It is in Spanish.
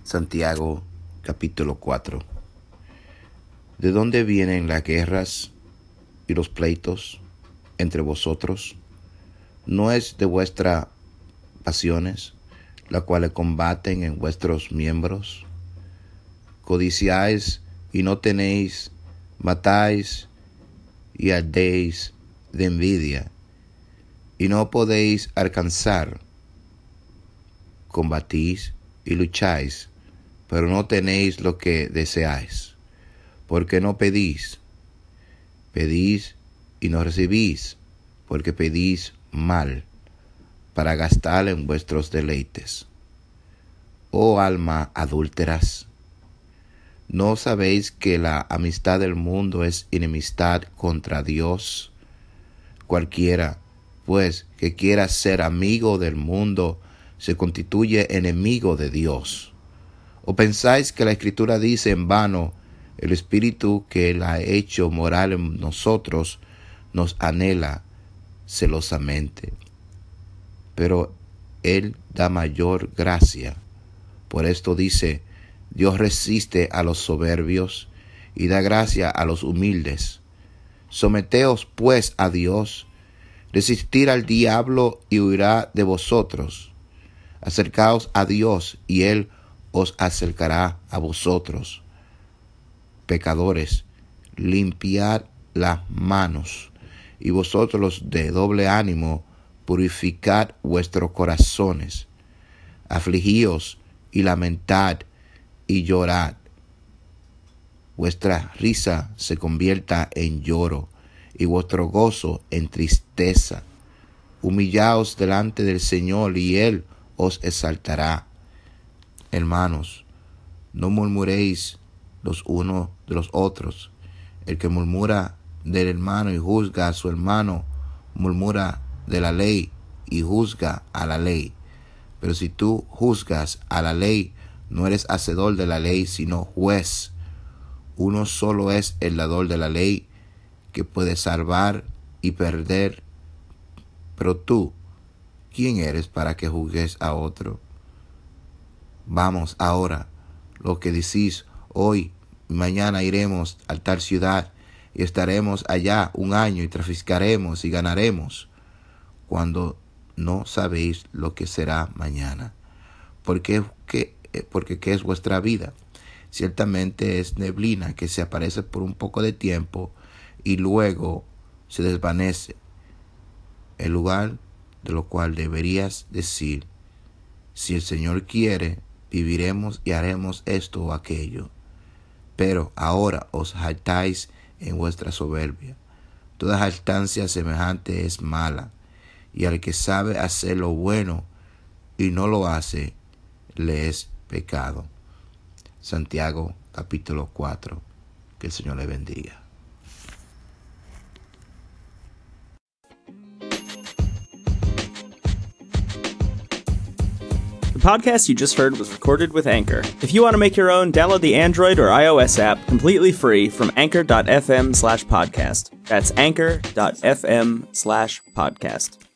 Santiago capítulo 4. ¿De dónde vienen las guerras y los pleitos entre vosotros? ¿No es de vuestras pasiones, las cuales combaten en vuestros miembros? Codiciáis y no tenéis, matáis y ardéis de envidia, y no podéis alcanzar. Combatís y lucháis, pero no tenéis lo que deseáis, porque no pedís. Pedís y no recibís, porque pedís mal, para gastar en vuestros deleites. Oh alma adúlteras, ¿no sabéis que la amistad del mundo es enemistad contra Dios? Cualquiera, pues, que quiera ser amigo del mundo, se constituye enemigo de Dios. ¿O pensáis que la Escritura dice en vano, el Espíritu que Él ha hecho morar en nosotros nos anhela celosamente? Pero Él da mayor gracia. Por esto dice, Dios resiste a los soberbios y da gracia a los humildes. Someteos pues a Dios, resistir al diablo y huirá de vosotros. Acercaos a Dios y Él os acercará a vosotros. Pecadores, limpiad las manos, y vosotros los de doble ánimo, purificad vuestros corazones. Afligíos y lamentad y llorad. Vuestra risa se convierta en lloro, y vuestro gozo en tristeza. Humillaos delante del Señor, y Él os exaltará. Hermanos, no murmuréis los unos de los otros. El que murmura del hermano y juzga a su hermano, murmura de la ley y juzga a la ley. Pero si tú juzgas a la ley, no eres hacedor de la ley, sino juez. Uno solo es el dador de la ley, que puede salvar y perder. Pero tú, ¿quién eres para que juzgues a otro? Vamos ahora, lo que decís hoy y mañana iremos a tal ciudad y estaremos allá un año y traficaremos y ganaremos, cuando no sabéis lo que será mañana. Porque ¿qué es vuestra vida? Ciertamente es neblina que se aparece por un poco de tiempo y luego se desvanece. En lugar de lo cual deberías decir, si el Señor quiere, viviremos y haremos esto o aquello. Pero ahora os jactáis en vuestra soberbia. Toda jactancia semejante es mala, y al que sabe hacer lo bueno y no lo hace, le es pecado. Santiago capítulo 4. Que el Señor le bendiga. The podcast you just heard was recorded with Anchor. If you want to make your own, download the Android or iOS app completely free from anchor.fm/podcast. That's anchor.fm/podcast.